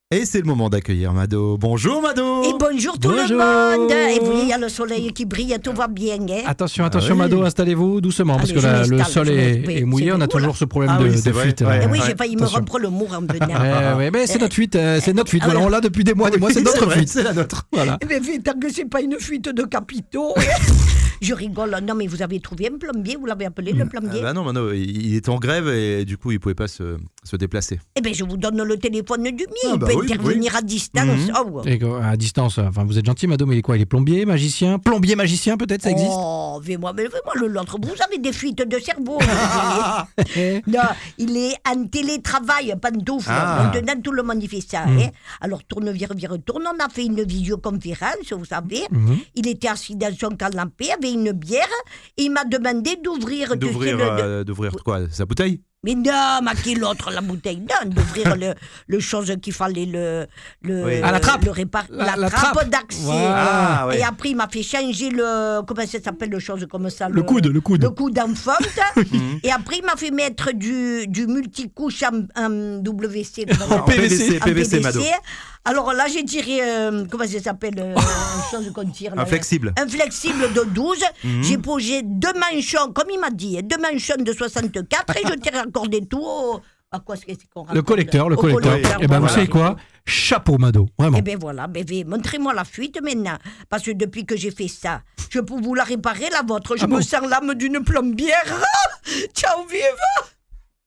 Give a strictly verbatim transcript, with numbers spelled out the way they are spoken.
Et c'est le moment d'accueillir Mado. Bonjour Mado. Et bonjour tout Bonjour. le monde. Et vous, il y a le soleil qui brille, tout va bien. Hein. Attention, attention Ah oui. Mado, installez-vous doucement, parce Allez, que là, je le m'installe, sol je est, me- oui, est mouillé, c'est on a vrai. toujours ce problème Ah de, oui, de c'est vrai, fuite. ouais. là. Eh oui, Ouais, j'ai failli me attention. rompre le mur en venant. Ouais, ouais, mais c'est notre fuite, euh, c'est notre fuite. Ah Voilà, ouais. on l'a depuis des mois, des mois, c'est Oui, notre c'est vrai, fuite. c'est la nôtre. Voilà. Mais tant que c'est pas une fuite de capitaux. Je rigole. Non, mais vous avez trouvé un plombier, vous l'avez appelé le plombier. Ah bah non, Mano, il il était en grève et du coup il pouvait pas se, se déplacer. Eh bien, je vous donne le téléphone du mien. Ah il bah peut oui, intervenir oui. à distance. Mhm. Oh, Et quoi, à distance, enfin, vous êtes gentil, Mado, mais il est quoi? Il est plombier, magicien? Plombier, magicien, peut-être, ça existe? Oh, fais-moi, mais fais-moi le l'autre. Vous avez des fuites de cerveau. Olivier. Non, il est en télétravail, pantoufle. Ah. Maintenant, tout le monde y fait ça. Mm. Hein. Alors, tourne, vire, vire, tourne. On a fait une visioconférence, vous savez. Mhm. Il était assis dans son canapé, avait une bière, et il m'a demandé d'ouvrir, tu sais, D'ouvrir, le- euh, d'ouvrir quoi? Sa bouteille? Mais non, ma qui l'autre, la bouteille. Non, d'ouvrir le, le chose qu'il fallait, le, le, Oui. Ah, la trappe. le répar- La- la, la trappe, trappe. d'accès. Voilà. Ah, ouais. Et après, il m'a fait changer le, comment ça s'appelle, le chose comme ça? Le coude, le coude. Le coude en fonte. Mhm. Et après, il m'a fait mettre du, du multicouche en, en W C. En P V C, en P V C, Mado. Alors là, j'ai tiré, euh, comment ça s'appelle, euh, une chose qu'on tire. Là, Un flexible. Un flexible de douze. Mhm. J'ai posé deux manchons, comme il m'a dit, hein, deux manchons de soixante-quatre et je t'ai raccordé tout au... À quoi est-ce qu'on Le raccorde collecteur, le Au collecteur. Et ben, vous voilà. savez quoi? Chapeau, Mado, vraiment. Eh bien voilà, bébé, montrez-moi la fuite maintenant. Parce que depuis que j'ai fait ça, je peux vous la réparer, la vôtre. Je Ah me bon sens l'âme d'une plombière. Ciao, vive!